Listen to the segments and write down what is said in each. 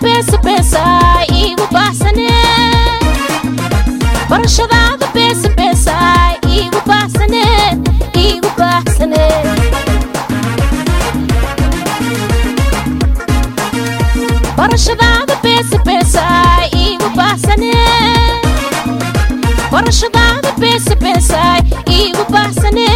beesa beesa igu baxsane barashadaada beesa beesa igu baxsane barashadaada beesa beesa igu baxsane barashadaada beesa beesa igu baxsane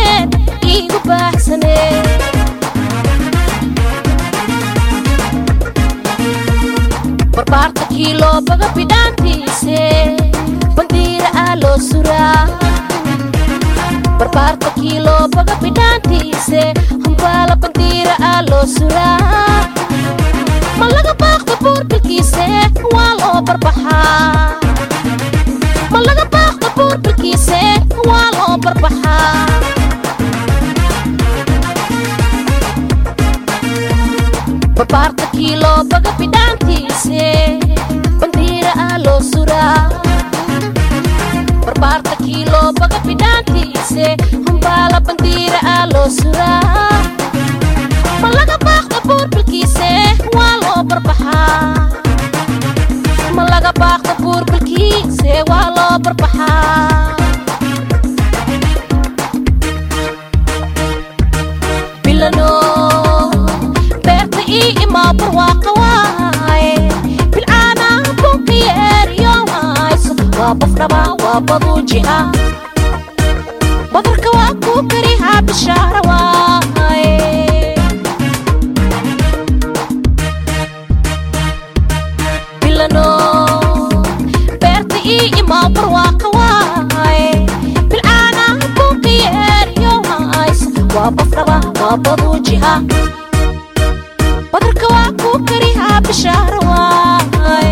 barbaarta kiilo baga bidhaantiise bandiira aa loo suraa barbaarta kiilo baga bidhaantiise humbaala bandiira aa loo suraa ma laga baaqda buurbilkiise waa loo barbaxaa ma laga baaqda buurbilkiise waa loo barbaxaa barbaarta kiilo baga bidhaantiise bandiira aa loo suraa barbaarta kiilo baga bidhaantiise humbaala bandiira aa loo suraa ma laga baaqda buurbilkiise waa loo barbaxaa ma laga baaqda buurbilkiise waa loo barbaxaa bilano ima barwaaqa waaye bilcaana bunkiyeeriyo hayso waa bafdhaba waa baduujiha badarka waa kuu kariha bishaara waaye bilano beerta ii ima barwaaqa waaye bilcaana bunkiyeeriyo hayso waa bafdhaba waa baduujiha badarka waa kuu kariha bishaara waaye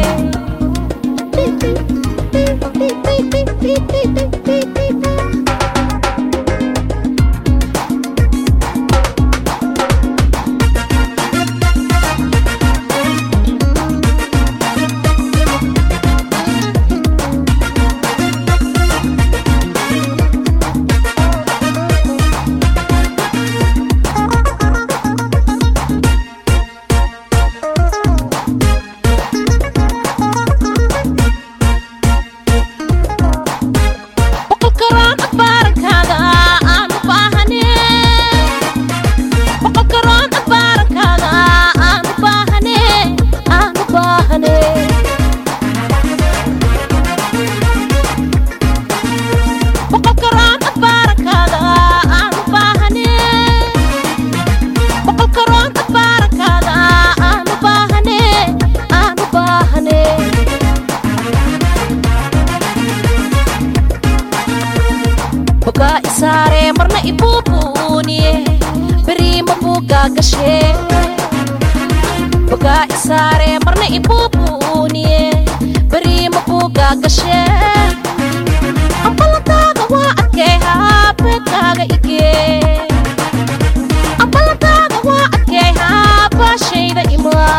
isaare marna ibuubuniye beriima buugaa gashee bogaa isaare marna ibuubuniye beriima buugaa gashee ambalantaaga waa adkeehaa beedkaaga igee ambalantaaga waa adkeehaa baashayda imaa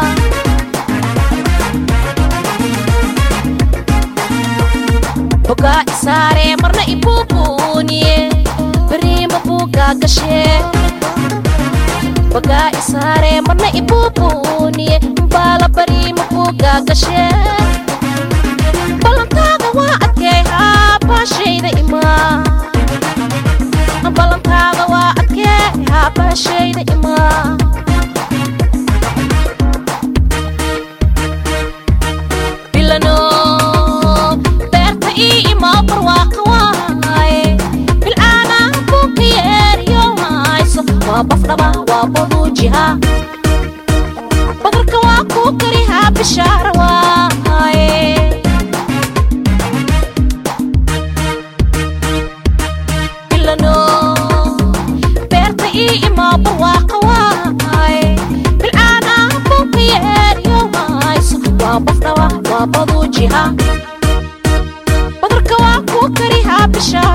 bogaa isaare marna ibuubuniye beriima buugaa gashee bogaa isaare marna ibuubuniye baala beriima buugaa gashee ballantaada waa adkeehaa baashayda imaa ballantaada waa adkeehaa baashayda imaa bilano beerta ii imaa barwaaqa waaye bilcaana bunkiyeeriyo hayso waa bafdhaba waa baduujiha badarka waa kuu kariha bishaara waaye bilano beerta ii imaa barwaaqa waaye bilcaana bunkiyeeriyo hayso waa bafdhaba waa baduujiha badarka waa kuu kariha bishaara